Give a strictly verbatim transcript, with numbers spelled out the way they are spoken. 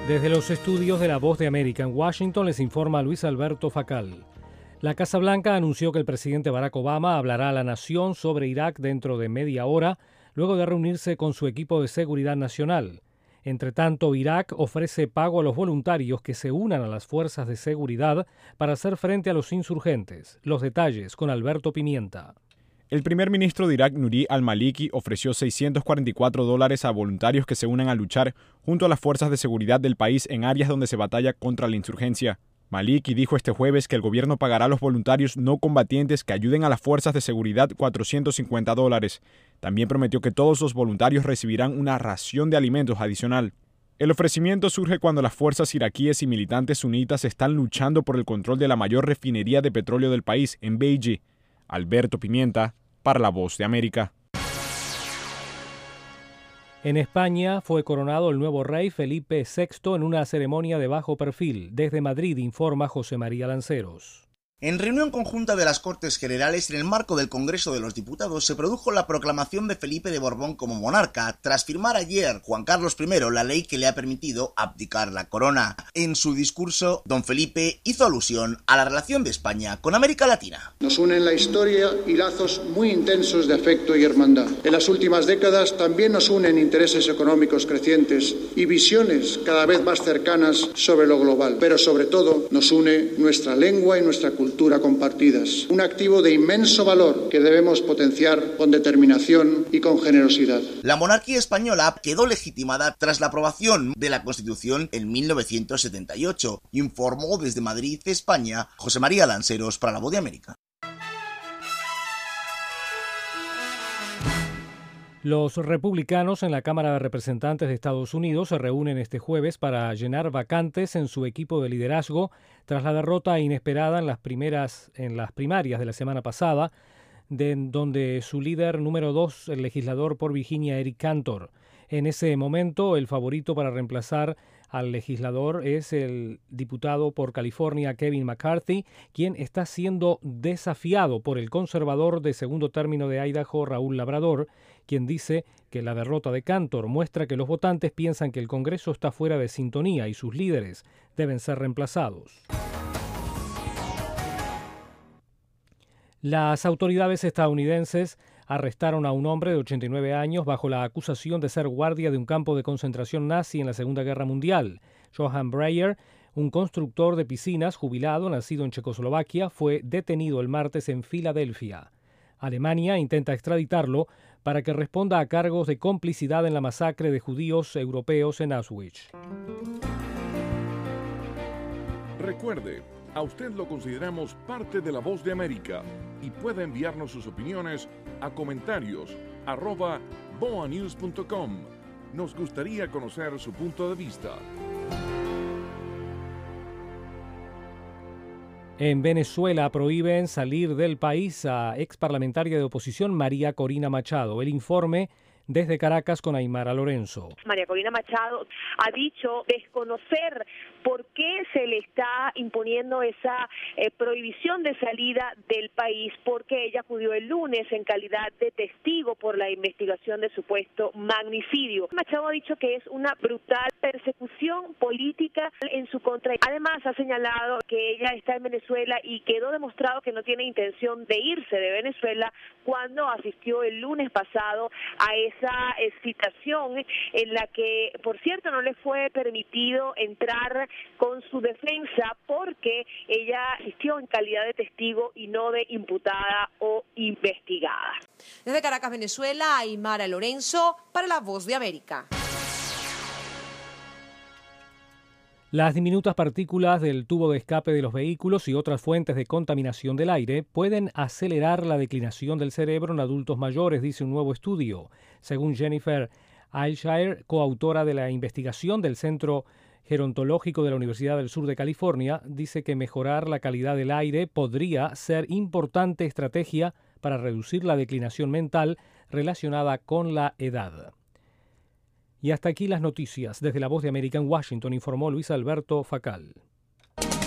Desde los estudios de La Voz de América en Washington les informa Luis Alberto Facal. La Casa Blanca anunció que el presidente Barack Obama hablará a la nación sobre Irak dentro de media hora, luego de reunirse con su equipo de seguridad nacional. Entre tanto, Irak ofrece pago a los voluntarios que se unan a las fuerzas de seguridad para hacer frente a los insurgentes. Los detalles con Alberto Pimienta. El primer ministro de Irak, Nuri al-Maliki, ofreció seiscientos cuarenta y cuatro dólares a voluntarios que se unan a luchar junto a las fuerzas de seguridad del país en áreas donde se batalla contra la insurgencia. Maliki dijo este jueves que el gobierno pagará a los voluntarios no combatientes que ayuden a las fuerzas de seguridad cuatrocientos cincuenta dólares. También prometió que todos los voluntarios recibirán una ración de alimentos adicional. El ofrecimiento surge cuando las fuerzas iraquíes y militantes sunitas están luchando por el control de la mayor refinería de petróleo del país, en Beiji. Alberto Pimienta, para La Voz de América. En España fue coronado el nuevo rey Felipe sexto en una ceremonia de bajo perfil. Desde Madrid informa José María Lanceros. En reunión conjunta de las Cortes Generales, en el marco del Congreso de los Diputados, se produjo la proclamación de Felipe de Borbón como monarca, tras firmar ayer Juan Carlos primero la ley que le ha permitido abdicar la corona. En su discurso, don Felipe hizo alusión a la relación de España con América Latina. Nos unen la historia y lazos muy intensos de afecto y hermandad. En las últimas décadas también nos unen intereses económicos crecientes y visiones cada vez más cercanas sobre lo global. Pero sobre todo nos une nuestra lengua y nuestra cultura. cultura compartidas, un activo de inmenso valor que debemos potenciar con determinación y con generosidad. La monarquía española quedó legitimada tras la aprobación de la Constitución en mil novecientos setenta y ocho, informó desde Madrid, España, José María Lanceros para La Voz de América. Los republicanos en la Cámara de Representantes de Estados Unidos se reúnen este jueves para llenar vacantes en su equipo de liderazgo tras la derrota inesperada en las primeras en las primarias de la semana pasada, de, donde su líder número dos, el legislador por Virginia, Eric Cantor. En ese momento, el favorito para reemplazar al legislador es el diputado por California, Kevin McCarthy, quien está siendo desafiado por el conservador de segundo término de Idaho, Raúl Labrador, quien dice que la derrota de Cantor muestra que los votantes piensan que el Congreso está fuera de sintonía y sus líderes deben ser reemplazados. Las autoridades estadounidenses arrestaron a un hombre de ochenta y nueve años bajo la acusación de ser guardia de un campo de concentración nazi en la Segunda Guerra Mundial. Johan Breyer, un constructor de piscinas jubilado nacido en Checoslovaquia, fue detenido el martes en Filadelfia. Alemania intenta extraditarlo para que responda a cargos de complicidad en la masacre de judíos europeos en Auschwitz. Recuerde, a usted lo consideramos parte de La Voz de América y puede enviarnos sus opiniones a comentarios arroba boa news punto com. Nos gustaría conocer su punto de vista. En Venezuela prohíben salir del país a exparlamentaria de oposición María Corina Machado. El informe desde Caracas con Aymara Lorenzo. María Corina Machado ha dicho desconocer por qué se le está imponiendo esa eh, prohibición de salida del país, porque ella acudió el lunes en calidad de testigo por la investigación de supuesto magnicidio. Machado ha dicho que es una brutal persecución política en su contra. Además ha señalado que ella está en Venezuela y quedó demostrado que no tiene intención de irse de Venezuela cuando asistió el lunes pasado a esa esa citación en la que, por cierto, no le fue permitido entrar con su defensa porque ella asistió en calidad de testigo y no de imputada o investigada. Desde Caracas, Venezuela, Aymara Lorenzo para La Voz de América. Las diminutas partículas del tubo de escape de los vehículos y otras fuentes de contaminación del aire pueden acelerar la declinación del cerebro en adultos mayores, dice un nuevo estudio. Según Jennifer Ailshire, coautora de la investigación del Centro Gerontológico de la Universidad del Sur de California, dice que mejorar la calidad del aire podría ser importante estrategia para reducir la declinación mental relacionada con la edad. Y hasta aquí las noticias. Desde La Voz de América en Washington informó Luis Alberto Facal.